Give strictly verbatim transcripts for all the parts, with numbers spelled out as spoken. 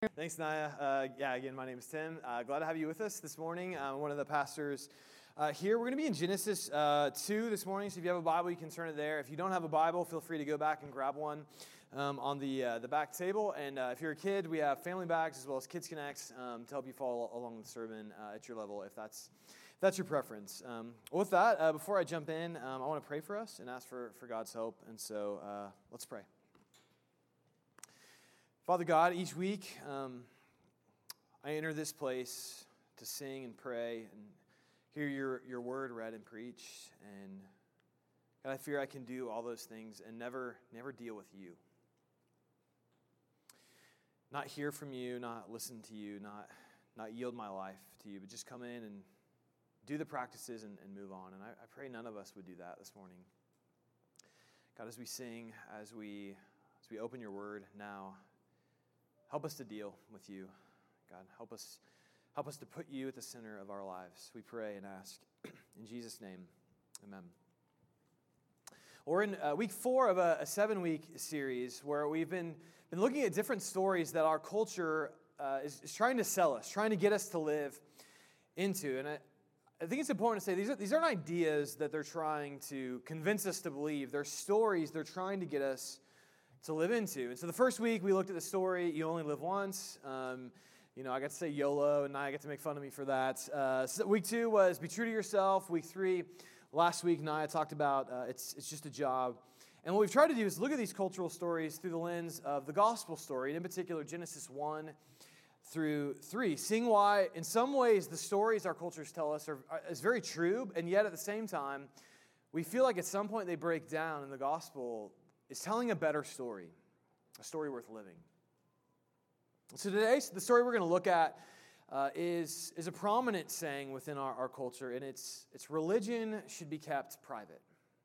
Thanks, Naya. Uh, yeah, again, my name is Tim. Uh, glad to have you with us this morning. I'm one of the pastors uh, here. We're going to be in Genesis uh, two this morning, so if you have a Bible, you can turn it there. If you don't have a Bible, feel free to go back and grab one um, on the uh, the back table. And uh, if you're a kid, we have family bags as well as Kids Connects um, to help you follow along the sermon uh, at your level, if that's if that's your preference. Um, with that, uh, before I jump in, um, I want to pray for us and ask for, for God's help. And so uh, let's pray. Father God, each week um, I enter this place to sing and pray and hear your, your word read and preached. And God, I fear I can do all those things and never never deal with you. Not hear from you, not listen to you, not, not yield my life to you, but just come in and do the practices and, and move on. And I, I pray none of us would do that this morning. God, as we sing, as we as we open your word now, help us to deal with you. God, help us help us to put you at the center of our lives. We pray and ask in Jesus' name. Amen. We're in uh, week four of a, a seven-week series where we've been, been looking at different stories that our culture uh, is, is trying to sell us, trying to get us to live into. And I, I think it's important to say these, are, these aren't ideas that they're trying to convince us to believe. They're stories they're trying to get us to live into. And so the first week we looked at the story, You Only Live Once. Um, you know, I got to say YOLO, and I got to make fun of me for that. Uh, so week two was Be True to Yourself. Week three, last week, Naya talked about uh, it's it's just a job. And what we've tried to do is look at these cultural stories through the lens of the gospel story, and in particular Genesis one through three, seeing why in some ways the stories our cultures tell us are, are is very true, and yet at the same time, we feel like at some point they break down, and the gospel is telling a better story, a story worth living. So today, the story we're going to look at uh, is, is a prominent saying within our, our culture, and it's, it's religion should be kept private.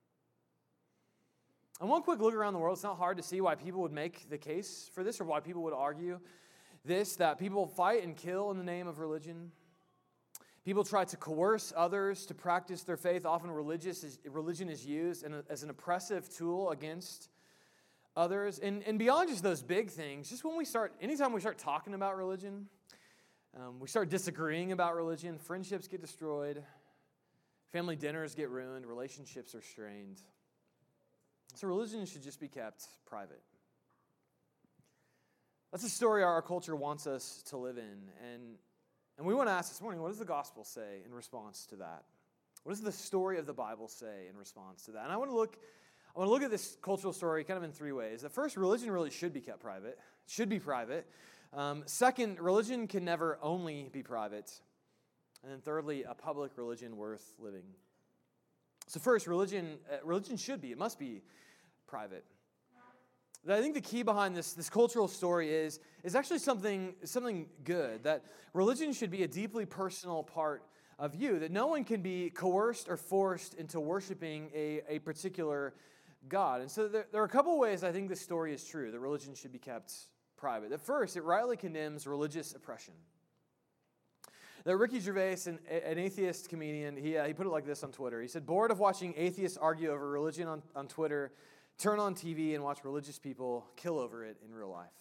And one quick look around the world, it's not hard to see why people would make the case for this, or why people would argue this, that people fight and kill in the name of religion. People try to coerce others to practice their faith. Often religious is, religion is used as an oppressive tool against others. And, and beyond just those big things, just when we start, anytime we start talking about religion, um, we start disagreeing about religion, friendships get destroyed, family dinners get ruined, relationships are strained. So religion should just be kept private. That's a story our culture wants us to live in. And And we want to ask this morning, what does the gospel say in response to that? What does the story of the Bible say in response to that? And I want to look, I want to look at this cultural story kind of in three ways. The first, religion really should be kept private. It should be private. Um, second, religion can never only be private. And then thirdly, a public religion worth living. So first, religion, uh, religion should be, it must be private. I think the key behind this, this cultural story is, is actually something, something good, that religion should be a deeply personal part of you, that no one can be coerced or forced into worshiping a, a particular God. And so there, there are a couple ways I think this story is true, that religion should be kept private. At first, it rightly condemns religious oppression. That Ricky Gervais, an, an atheist comedian, he, uh, he put it like this on Twitter. He said, bored of watching atheists argue over religion on, on Twitter, turn on T V and watch religious people kill over it in real life.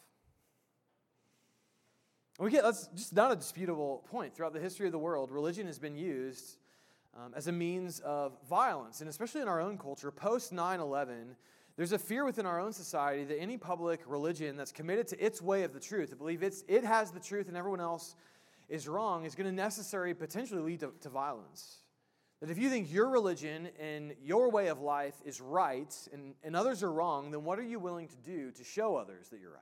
And we get, that's just not a disputable point. Throughout the history of the world, religion has been used um, as a means of violence. And especially in our own culture, post nine eleven, there's a fear within our own society that any public religion that's committed to its way of the truth, to believe it's, it has the truth and everyone else is wrong, is going to necessarily potentially lead to, to violence. That if you think your religion and your way of life is right and, and others are wrong, then what are you willing to do to show others that you're right?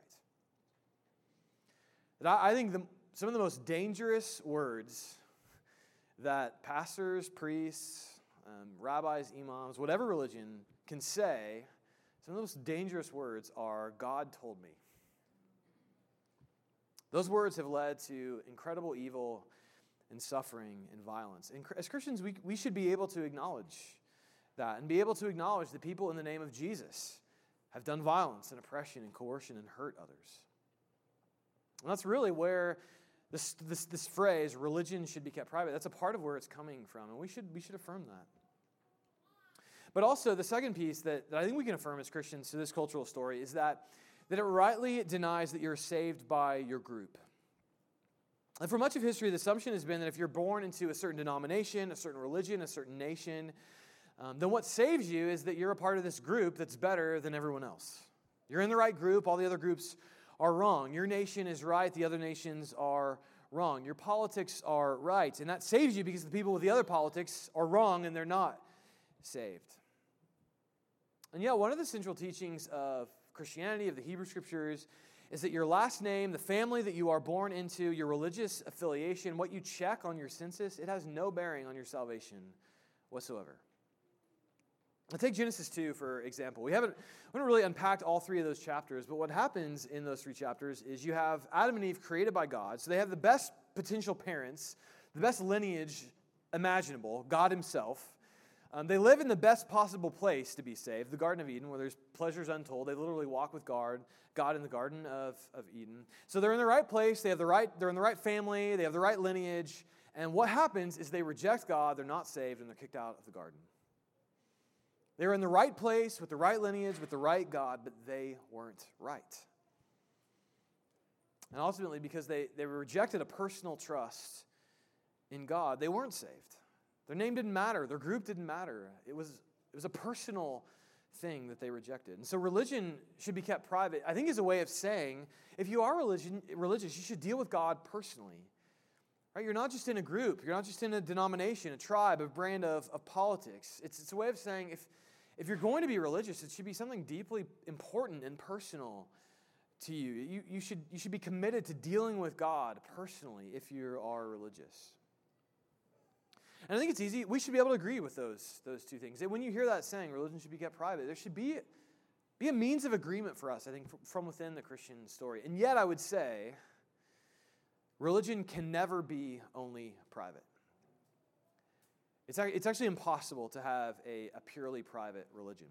That I, I think the, some of the most dangerous words that pastors, priests, um, rabbis, imams, whatever religion can say, some of the most dangerous words are, God told me. Those words have led to incredible evil and suffering and violence. And as Christians, we, we should be able to acknowledge that and be able to acknowledge that people in the name of Jesus have done violence and oppression and coercion and hurt others. And that's really where this, this, this phrase, religion should be kept private, that's a part of where it's coming from, and we should, we should affirm that. But also, the second piece that, that I think we can affirm as Christians to this cultural story is that that it rightly denies that you're saved by your group. And for much of history, the assumption has been that if you're born into a certain denomination, a certain religion, a certain nation, um, then what saves you is that you're a part of this group that's better than everyone else. You're in the right group, all the other groups are wrong. Your nation is right, the other nations are wrong. Your politics are right, and that saves you because the people with the other politics are wrong and they're not saved. And yeah, one of the central teachings of Christianity, of the Hebrew Scriptures, is that your last name, the family that you are born into, your religious affiliation, what you check on your census, it has no bearing on your salvation whatsoever. Now take Genesis two, for example. We haven't, we haven't really unpacked all three of those chapters, but what happens in those three chapters is you have Adam and Eve created by God, so they have the best potential parents, the best lineage imaginable, God himself. Um, they live in the best possible place to be saved, the Garden of Eden, where there's pleasures untold. They literally walk with God, God in the Garden of, of Eden. So they're in the right place, they have the right, they're in the right family, they have the right lineage, and what happens is they reject God, they're not saved, and they're kicked out of the garden. They were in the right place, with the right lineage, with the right God, but they weren't right. And ultimately, because they, they rejected a personal trust in God, they weren't saved. Their name didn't matter. Their group didn't matter. It was, it was a personal thing that they rejected. And so religion should be kept private, I think, is a way of saying, if you are religion, religious, you should deal with God personally. Right? You're not just in a group. You're not just in a denomination, a tribe, a brand of, of politics. It's, it's a way of saying, if, if you're going to be religious, it should be something deeply important and personal to you. You, you, should, you should be committed to dealing with God personally if you are religious. And I think it's easy. We should be able to agree with those, those two things. When you hear that saying, religion should be kept private, there should be, be a means of agreement for us, I think, from within the Christian story. And yet, I would say, religion can never be only private. It's, it's actually impossible to have a, a purely private religion.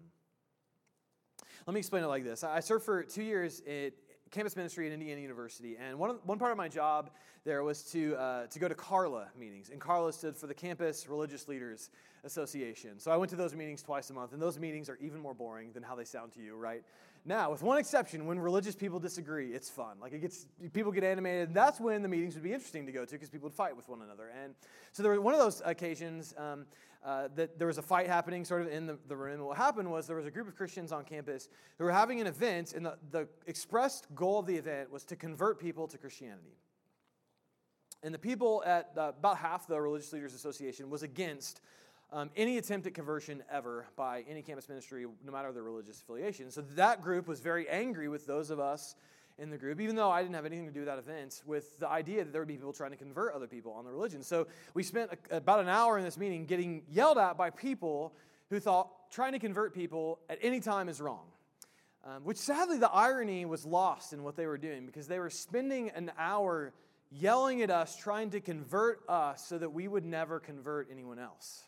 Let me explain it like this. I served for two years at campus ministry at Indiana University, and one, of, one part of my job there was to uh, to go to CARLA meetings, and CARLA stood for the Campus Religious Leaders Association. So I went to those meetings twice a month, and those meetings are even more boring than how they sound to you right now, with one exception. When religious people disagree, it's fun. Like, it gets, people get animated, and that's when the meetings would be interesting to go to, because people would fight with one another. And so there was one of those occasions um, uh, that there was a fight happening sort of in the, the room, and what happened was there was a group of Christians on campus who were having an event, and the, the expressed goal of the event was to convert people to Christianity. And the people at uh, about half the Religious Leaders Association was against um, any attempt at conversion ever by any campus ministry, no matter their religious affiliation. So that group was very angry with those of us in the group, even though I didn't have anything to do with that event, with the idea that there would be people trying to convert other people on the religion. So we spent a, about an hour in this meeting getting yelled at by people who thought trying to convert people at any time is wrong. Um, which sadly, the irony was lost in what they were doing, because they were spending an hour yelling at us, trying to convert us so that we would never convert anyone else.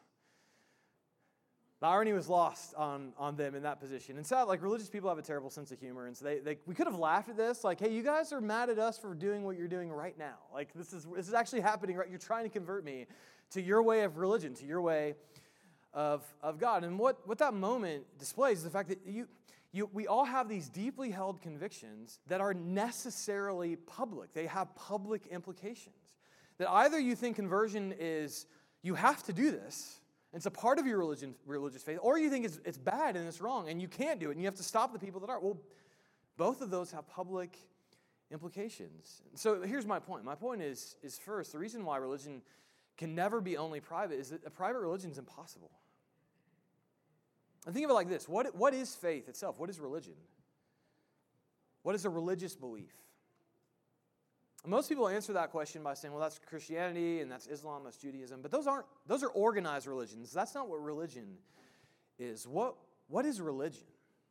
The irony was lost on, on them in that position. And so, like, religious people have a terrible sense of humor, and so they, they we could have laughed at this, like, hey, you guys are mad at us for doing what you're doing right now. Like, this is this is actually happening, right? You're trying to convert me to your way of religion, to your way of, of God. And what, what that moment displays is the fact that you... You, we all have these deeply held convictions that are necessarily public. They have public implications. That either you think conversion is, you have to do this, it's a part of your religion, religious faith, or you think it's, it's bad and it's wrong and you can't do it and you have to stop the people that are. Well, both of those have public implications. So here's my point. My point is, is first, the reason why religion can never be only private is that a private religion is impossible. And think of it like this. What, what is faith itself? What is religion? What is a religious belief? And most people answer that question by saying, well, that's Christianity, and that's Islam, that's Judaism. But those aren't, those are organized religions. That's not what religion is. What, what is religion?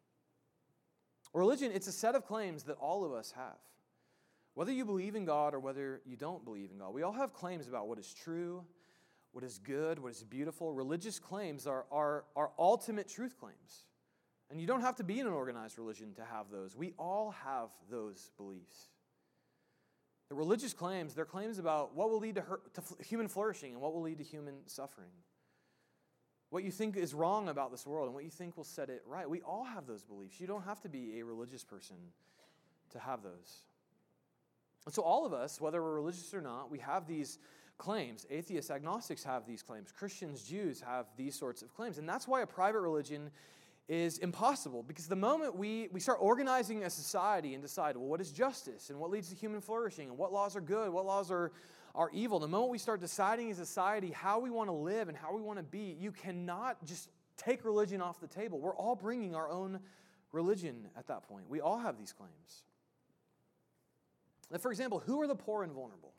Religion, it's a set of claims that all of us have. Whether you believe in God or whether you don't believe in God, we all have claims about what is true, what is good, what is beautiful. Religious claims are, are, are ultimate truth claims. And you don't have to be in an organized religion to have those. We all have those beliefs. The religious claims, they're claims about what will lead to, her, to human flourishing and what will lead to human suffering. What you think is wrong about this world and what you think will set it right. We all have those beliefs. You don't have to be a religious person to have those. And so all of us, whether we're religious or not, we have these claims. Atheists, agnostics have these claims. Christians, Jews have these sorts of claims. And that's why a private religion is impossible, because the moment we, we start organizing a society and decide, well, what is justice and what leads to human flourishing and what laws are good, what laws are, are evil, the moment we start deciding as a society how we want to live and how we want to be, you cannot just take religion off the table. We're all bringing our own religion at that point. We all have these claims. Now, for example, who are the poor and vulnerable?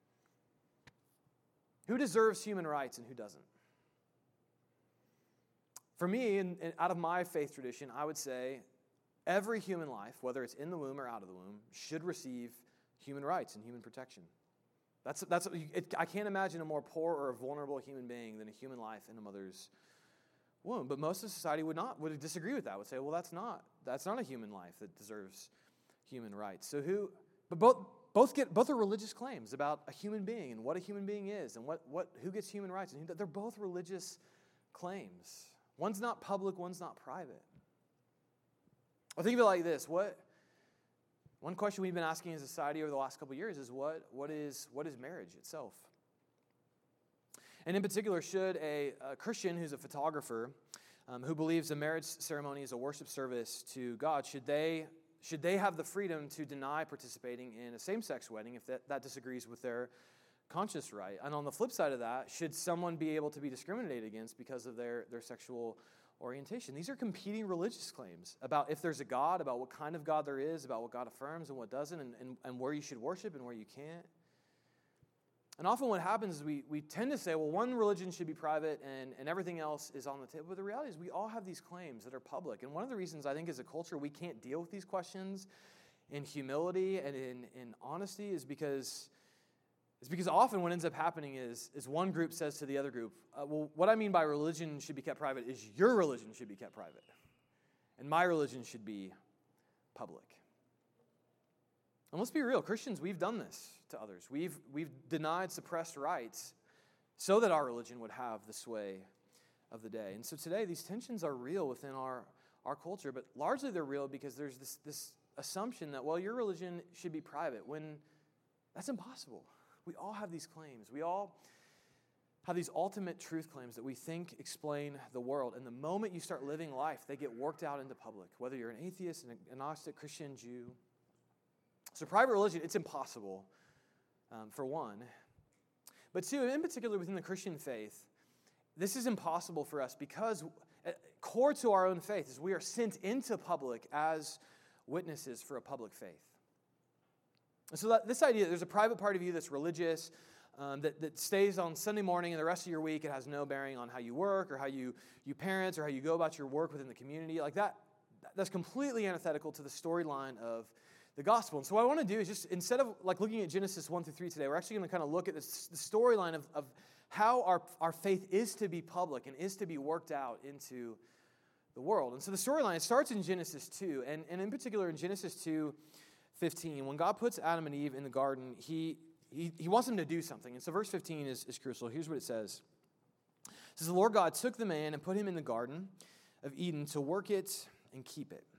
Who deserves human rights and who doesn't? For me, and out of my faith tradition, I would say every human life, whether it's in the womb or out of the womb, should receive human rights and human protection. That's that's. It, I can't imagine a more poor or a vulnerable human being than a human life in a mother's womb. But most of society would not would disagree with that. Would say, well, that's not that's not a human life that deserves human rights. So who? But both both get both are religious claims about a human being and what a human being is and what what who gets human rights, and who, they're both religious claims. One's not public, one's not private. Well, think of it like this. What, one question we've been asking in society over the last couple of years is what, what, is, what is marriage itself? And in particular, should a, a Christian who's a photographer, um, who believes a marriage ceremony is a worship service to God, should they, should they have the freedom to deny participating in a same-sex wedding if that, that disagrees with their conscious right? And on the flip side of that, should someone be able to be discriminated against because of their, their sexual orientation? These are competing religious claims about if there's a God, about what kind of God there is, about what God affirms and what doesn't, and, and, and where you should worship and where you can't. And often what happens is we, we tend to say, well, one religion should be private and, and everything else is on the table. But the reality is we all have these claims that are public. And one of the reasons I think as a culture we can't deal with these questions in humility and in, in honesty is because It's because often what ends up happening is, is one group says to the other group, uh, well, what I mean by religion should be kept private is your religion should be kept private. And my religion should be public. And let's be real, Christians, we've done this to others. We've, we've denied suppressed rights so that our religion would have the sway of the day. And so today, these tensions are real within our, our culture, but largely they're real because there's this, this assumption that, well, your religion should be private, when that's impossible. We all have these claims. We all have these ultimate truth claims that we think explain the world. And the moment you start living life, they get worked out into public, whether you're an atheist, an agnostic, Christian, Jew. So private religion, it's impossible, um, for one. But two, in particular within the Christian faith, this is impossible for us because core to our own faith is we are sent into public as witnesses for a public faith. And so that, this idea, there's a private part of you that's religious, um, that, that stays on Sunday morning and the rest of your week, it has no bearing on how you work or how you, you parent or how you go about your work within the community. Like that, that's completely antithetical to the storyline of the gospel. And so what I want to do is just, instead of like looking at Genesis one through three today, we're actually going to kind of look at this, the storyline of, of how our, our faith is to be public and is to be worked out into the world. And so the storyline, it starts in Genesis two, and, and in particular in Genesis two fifteen, when God puts Adam and Eve in the garden, he he, he wants them to do something. And so verse fifteen is, is crucial. Here's what it says. It says, the Lord God took the man and put him in the garden of Eden to work it and keep it.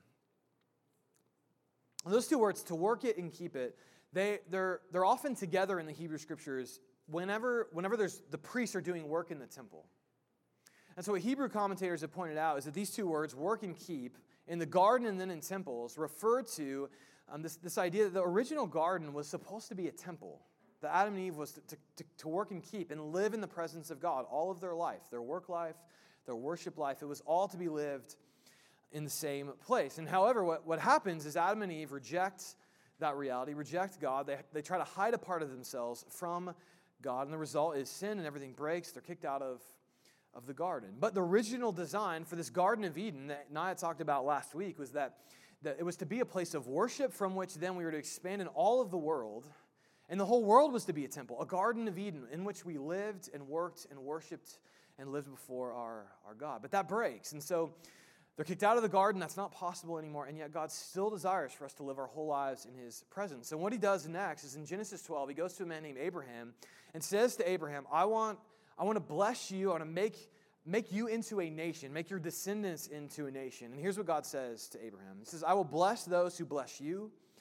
And those two words, to work it and keep it, they, they're, they're often together in the Hebrew Scriptures whenever, whenever there's the priests are doing work in the temple. And so what Hebrew commentators have pointed out is that these two words, work and keep, in the garden and then in temples, refer to Um, this, this idea that the original garden was supposed to be a temple, that Adam and Eve was to, to, to work and keep and live in the presence of God all of their life, their work life, their worship life. It was all to be lived in the same place. And however, what, what happens is Adam and Eve reject that reality, reject God. They, they try to hide a part of themselves from God, and the result is sin and everything breaks. They're kicked out of, of the garden. But the original design for this Garden of Eden that Naya talked about last week was that that it was to be a place of worship from which then we were to expand in all of the world. And the whole world was to be a temple, a Garden of Eden in which we lived and worked and worshiped and lived before our, our God. But that breaks. And so they're kicked out of the garden. That's not possible anymore. And yet God still desires for us to live our whole lives in His presence. And what He does next is in Genesis twelve, He goes to a man named Abraham and says to Abraham, I want, I want to bless you. I want to make Make you into a nation. Make your descendants into a nation. And here's what God says to Abraham. He says, I will bless those who bless you,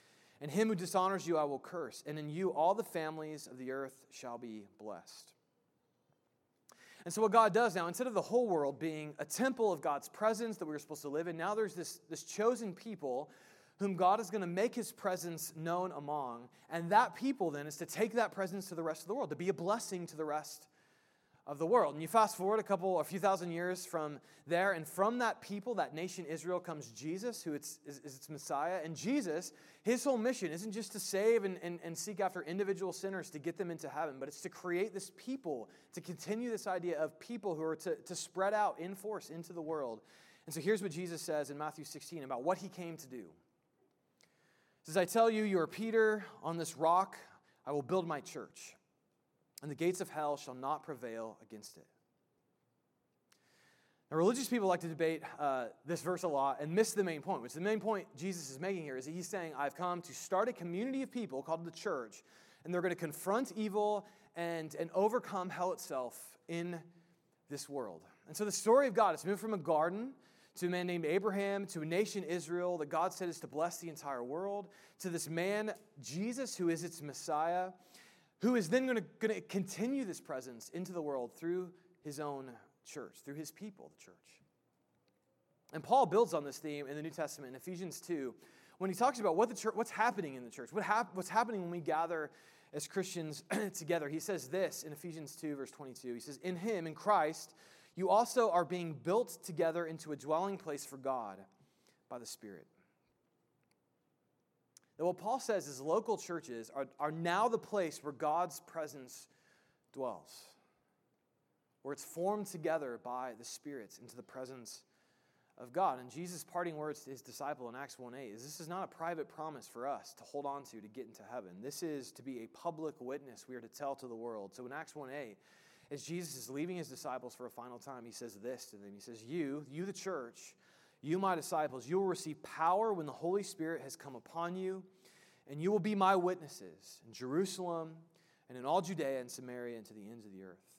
and him who dishonors you I will curse, and in you all the families of the earth shall be blessed. And so what God does now, instead of the whole world being a temple of God's presence that we were supposed to live in, now there's this, this chosen people whom God is going to make his presence known among. And that people then is to take that presence to the rest of the world, to be a blessing to the rest of the world. And you fast forward a couple, a few thousand years from there, and from that people, that nation Israel, comes Jesus, who it's, is, is its Messiah. And Jesus, his whole mission isn't just to save and, and, and seek after individual sinners to get them into heaven, but it's to create this people, to continue this idea of people who are to, to spread out in force into the world. And so here's what Jesus says in Matthew sixteen about what he came to do. He says, I tell you, you are Peter, on this rock I will build my church, and the gates of hell shall not prevail against it. Now, religious people like to debate uh, this verse a lot and miss the main point, which the main point Jesus is making here is that he's saying, I've come to start a community of people called the church, and they're going to confront evil and, and overcome hell itself in this world. And so the story of God is moved from a garden to a man named Abraham, to a nation, Israel, that God said is to bless the entire world, to this man, Jesus, who is its Messiah, who is then going to, going to continue this presence into the world through his own church, through his people, the church. And Paul builds on this theme in the New Testament in Ephesians two, when he talks about what the church, what's happening in the church, what hap- what's happening when we gather as Christians together. He says this in Ephesians two, verse twenty-two. He says, in him, in Christ, you also are being built together into a dwelling place for God by the Spirit. Now, what Paul says is local churches are, are now the place where God's presence dwells, where it's formed together by the Spirit into the presence of God. And Jesus' parting words to his disciple in Acts one eight is this is not a private promise for us to hold on to to get into heaven. This is to be a public witness we are to tell to the world. So in Acts one eight, as Jesus is leaving his disciples for a final time, he says this to them. He says, you, you the church, you my disciples, you will receive power when the Holy Spirit has come upon you, and you will be my witnesses in Jerusalem and in all Judea and Samaria and to the ends of the earth.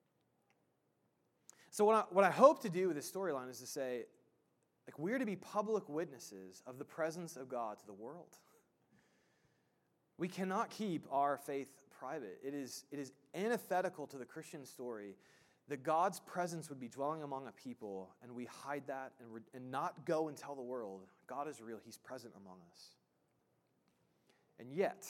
So what I, what I hope to do with this storyline is to say, like, we're to be public witnesses of the presence of God to the world. We cannot keep our faith private. It is, it is antithetical to the Christian story that God's presence would be dwelling among a people, and we hide that and, re- and not go and tell the world, God is real, he's present among us. And yet,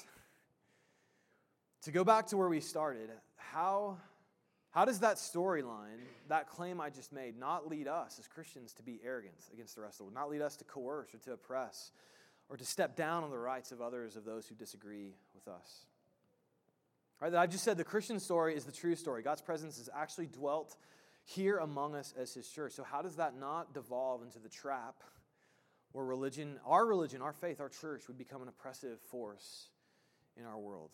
to go back to where we started, how, how does that storyline, that claim I just made, not lead us as Christians to be arrogant against the rest of the world, not lead us to coerce or to oppress or to step down on the rights of others, of those who disagree with us? Right, that I just said the Christian story is the true story. God's presence has actually dwelt here among us as his church. So how does that not devolve into the trap where religion, our religion, our faith, our church would become an oppressive force in our world?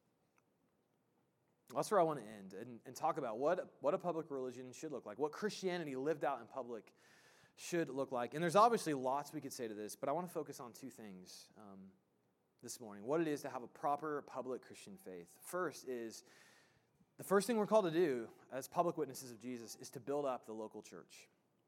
That's where I want to end and, and talk about what, what a public religion should look like, what Christianity lived out in public should look like. And there's obviously lots we could say to this, but I want to focus on two things um, this morning. What it is to have a proper public Christian faith. First is, the first thing we're called to do as public witnesses of Jesus is to build up the local church.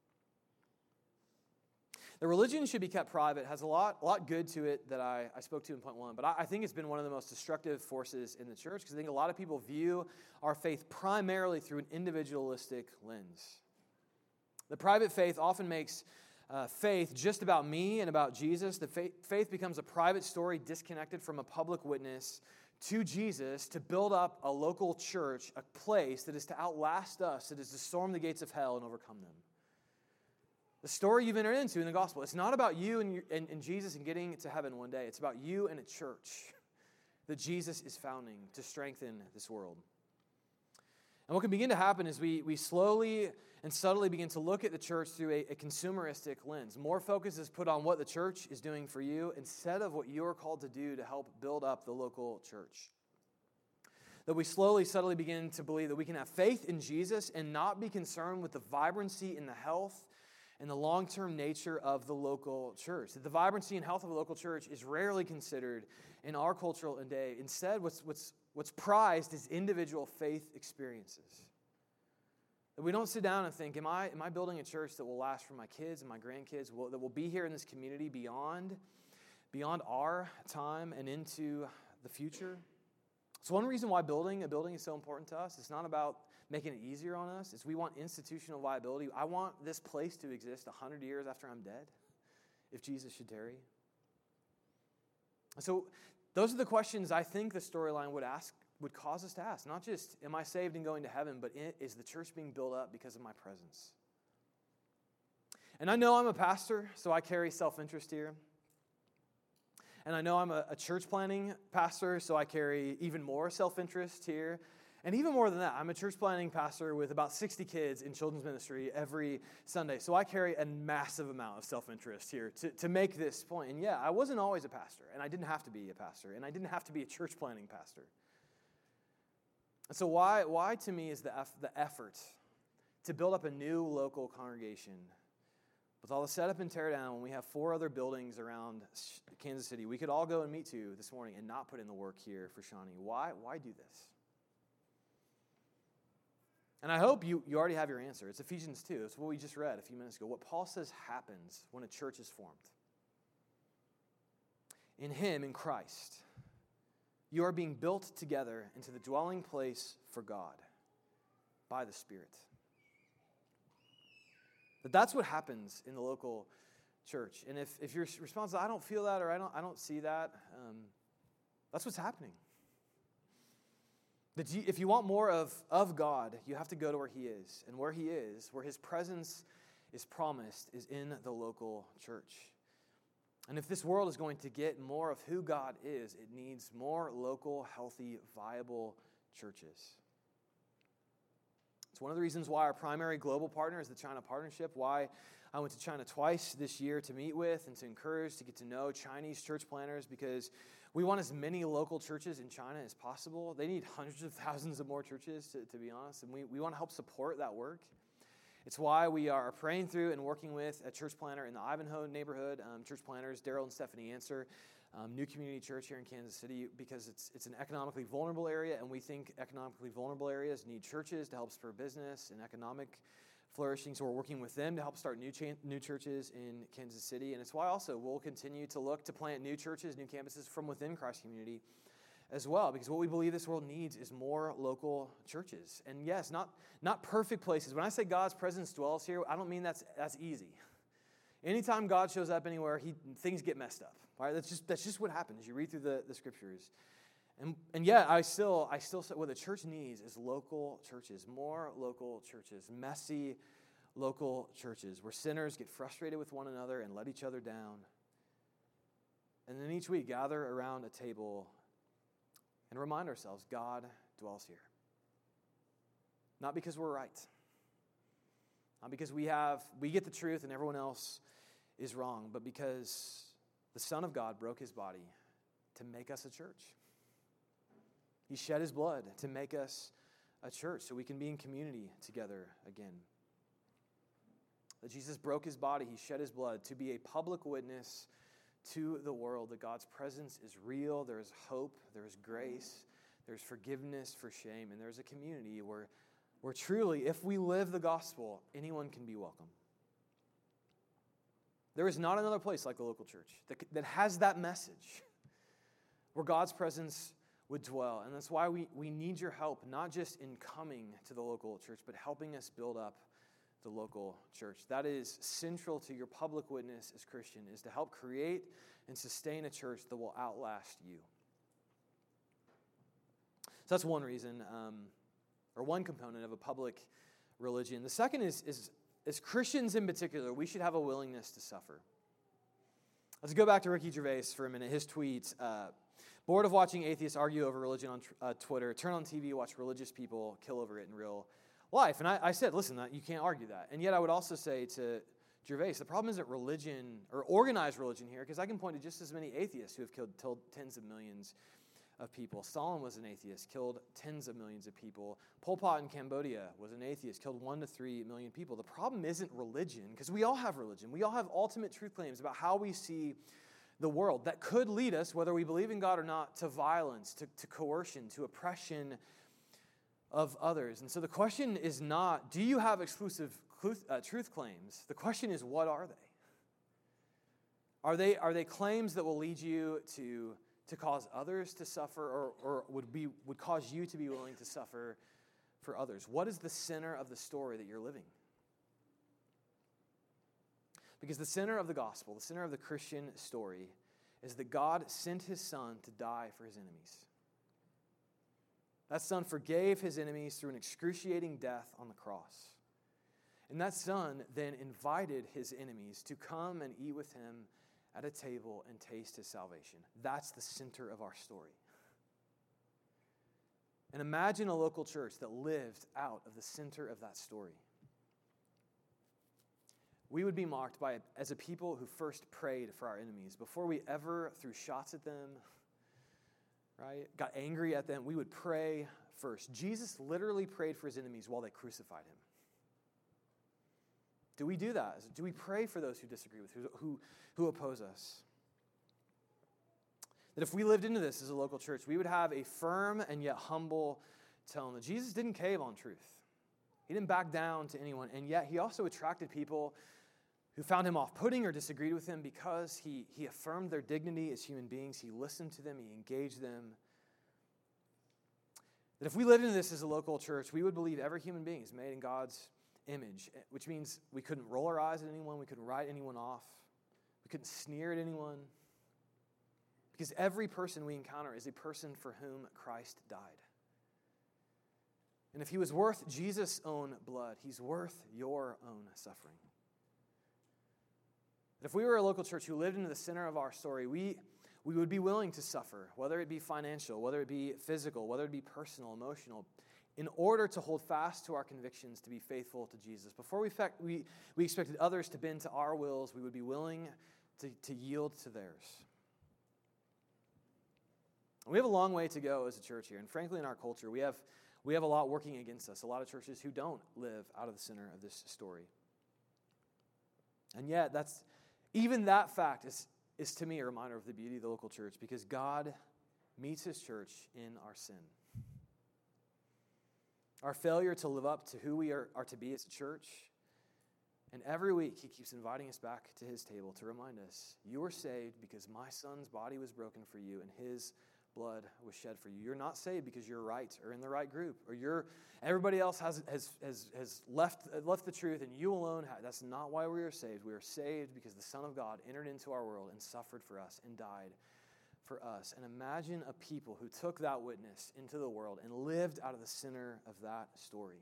The religion should be kept private. It has a lot, a lot good to it that I, I spoke to in point one, but I, I think it's been one of the most destructive forces in the church because I think a lot of people view our faith primarily through an individualistic lens. The private faith often makes uh, faith just about me and about Jesus. The faith, faith becomes a private story disconnected from a public witness to Jesus to build up a local church, a place that is to outlast us, that is to storm the gates of hell and overcome them. The story you've entered into in the gospel, it's not about you and, your, and, and Jesus and getting to heaven one day. It's about you and a church that Jesus is founding to strengthen this world. And what can begin to happen is we, we slowly and subtly begin to look at the church through a, a consumeristic lens. More focus is put on what the church is doing for you instead of what you're called to do to help build up the local church. That we slowly, subtly begin to believe that we can have faith in Jesus and not be concerned with the vibrancy and the health and the long-term nature of the local church. That the vibrancy and health of a local church is rarely considered in our cultural day. Instead, what's, what's, what's prized is individual faith experiences. That we don't sit down and think, am I, am I building a church that will last for my kids and my grandkids, will, that will be here in this community beyond beyond our time and into the future. It's one reason why building a building is so important to us. It's not about making it easier on us. It's we want institutional viability. I want this place to exist one hundred years after I'm dead, if Jesus should tarry. So those are the questions I think the storyline would ask, would cause us to ask. Not just, am I saved and going to heaven, but is the church being built up because of my presence? And I know I'm a pastor, so I carry self-interest here. And I know I'm a, a church planting pastor, so I carry even more self-interest here. And even more than that, I'm a church planting pastor with about sixty kids in children's ministry every Sunday. So I carry a massive amount of self-interest here to, to make this point. And yeah, I wasn't always a pastor, and I didn't have to be a pastor, and I didn't have to be a church planting pastor. And so why, why to me is the, the effort to build up a new local congregation with all the setup and tear down when we have four other buildings around Kansas City we could all go and meet to this morning and not put in the work here for Shawnee? Why, why do this? And I hope you, you already have your answer. It's Ephesians two. It's what we just read a few minutes ago. What Paul says happens when a church is formed. In him, in Christ, you are being built together into the dwelling place for God by the Spirit. But that's what happens in the local church. And if, if your response is, I don't feel that or I don't, I don't see that, um, that's what's happening. That you, if you want more of, of God, you have to go to where he is. And where he is, where his presence is promised, is in the local church. And if this world is going to get more of who God is, it needs more local, healthy, viable churches. It's one of the reasons why our primary global partner is the China Partnership, why I went to China twice this year to meet with and to encourage, to get to know Chinese church planners, because we want as many local churches in China as possible. They need hundreds of thousands of more churches, to, to be honest, and we, we want to help support that work. It's why we are praying through and working with a church planner in the Ivanhoe neighborhood, um, church planners, Daryl and Stephanie Answer, um, New Community Church here in Kansas City, because it's it's an economically vulnerable area, and we think economically vulnerable areas need churches to help spur business and economic flourishing. So we're working with them to help start new cha- new churches in Kansas City, and it's why also we'll continue to look to plant new churches, new campuses from within Christ Community as well, because what we believe this world needs is more local churches. And yes, not not perfect places. When I say God's presence dwells here, I don't mean that's that's easy. Anytime God shows up anywhere, he things get messed up. Right? That's just that's just what happens. You read through the, the scriptures. And and yet I still I still say what the church needs is local churches, more local churches, messy local churches where sinners get frustrated with one another and let each other down. And then each week gather around a table and remind ourselves, God dwells here. Not because we're right. Not because we have we get the truth and everyone else is wrong, but because the Son of God broke his body to make us a church. He shed his blood to make us a church so we can be in community together again. That Jesus broke his body, he shed his blood to be a public witness to the world that God's presence is real, there is hope, there is grace, there's forgiveness for shame, and there's a community where, where truly, if we live the gospel, anyone can be welcome. There is not another place like the local church that, that has that message where God's presence would dwell. And that's why we, we need your help, not just in coming to the local church, but helping us build up the local church. That is central to your public witness as Christian, is to help create and sustain a church that will outlast you. So that's one reason, um, or one component of a public religion. The second is, is, as Christians in particular, we should have a willingness to suffer. Let's go back to Ricky Gervais for a minute. His tweet, uh, bored of watching atheists argue over religion on uh, Twitter, turn on T V, watch religious people kill over it in real life. And I, I said, listen, you can't argue that. And yet I would also say to Gervais, the problem isn't religion or organized religion here, because I can point to just as many atheists who have killed, killed tens of millions of people. Stalin was an atheist, killed tens of millions of people. Pol Pot in Cambodia was an atheist, killed one to three million people. The problem isn't religion, because we all have religion. We all have ultimate truth claims about how we see the world that could lead us, whether we believe in God or not, to violence, to, to coercion, to oppression of others. And so the question is not, do you have exclusive truth, uh, truth claims? The question is, what are they? Are they, are they claims that will lead you to, to cause others to suffer, or, or would, be, would cause you to be willing to suffer for others? What is the center of the story that you're living? Because the center of the gospel, the center of the Christian story, is that God sent his Son to die for his enemies. That Son forgave his enemies through an excruciating death on the cross. And that Son then invited his enemies to come and eat with him at a table and taste his salvation. That's the center of our story. And imagine a local church that lived out of the center of that story. We would be marked by as a people who first prayed for our enemies. Before we ever threw shots at them, right, got angry at them, we would pray first. Jesus literally prayed for his enemies while they crucified him. Do we do that? Do we pray for those who disagree with, who, who, who oppose us? That if we lived into this as a local church, we would have a firm and yet humble tone. That Jesus didn't cave on truth. He didn't back down to anyone, and yet he also attracted people who found him off-putting or disagreed with him because he, he affirmed their dignity as human beings. He listened to them. He engaged them. That if we lived into this as a local church, we would believe every human being is made in God's image, which means we couldn't roll our eyes at anyone. We couldn't write anyone off. We couldn't sneer at anyone. Because every person we encounter is a person for whom Christ died. And if he was worth Jesus' own blood, he's worth your own suffering. If we were a local church who lived into the center of our story, we, we would be willing to suffer, whether it be financial, whether it be physical, whether it be personal, emotional, in order to hold fast to our convictions to be faithful to Jesus. Before we, fact, we, we expected others to bend to our wills, we would be willing to, to yield to theirs. We have a long way to go as a church here, and frankly in our culture, we have, we have a lot working against us, a lot of churches who don't live out of the center of this story. And yet, that's even that fact is, is to me a reminder of the beauty of the local church, because God meets his church in our sin. Our failure to live up to who we are, are to be as a church. And every week he keeps inviting us back to his table to remind us, you are saved because my Son's body was broken for you and his blood was shed for you. You're not saved because you're right or in the right group, or you're everybody else has has has, has left left the truth and you alone have. That's not why we are saved. We are saved because the Son of God entered into our world and suffered for us and died for us. And imagine a people who took that witness into the world and lived out of the center of that story.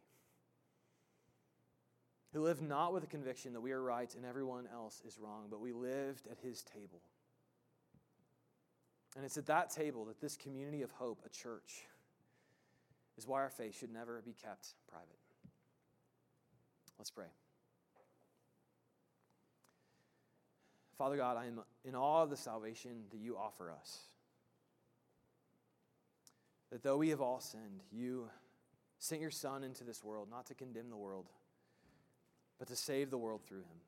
Who lived not with the conviction that we are right and everyone else is wrong, but we lived at his table. And it's at that table that this community of hope, a church, is why our faith should never be kept private. Let's pray. Father God, I am in awe of the salvation that you offer us. That though we have all sinned, you sent your Son into this world, not to condemn the world, but to save the world through him.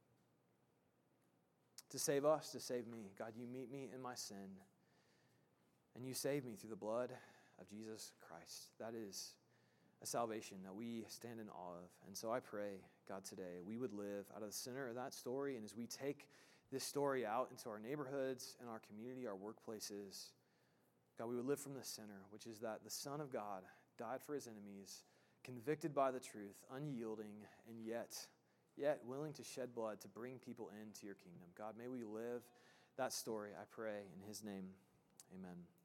To save us, to save me. God, you meet me in my sin, and you save me through the blood of Jesus Christ. That is a salvation that we stand in awe of. And so I pray, God, today we would live out of the center of that story, and as we take this story out into our neighborhoods and our community, our workplaces, God, we would live from the center, which is that the Son of God died for his enemies, convicted by the truth, unyielding, and yet yet willing to shed blood to bring people into your kingdom. God, may we live that story, I pray, in his name. Amen.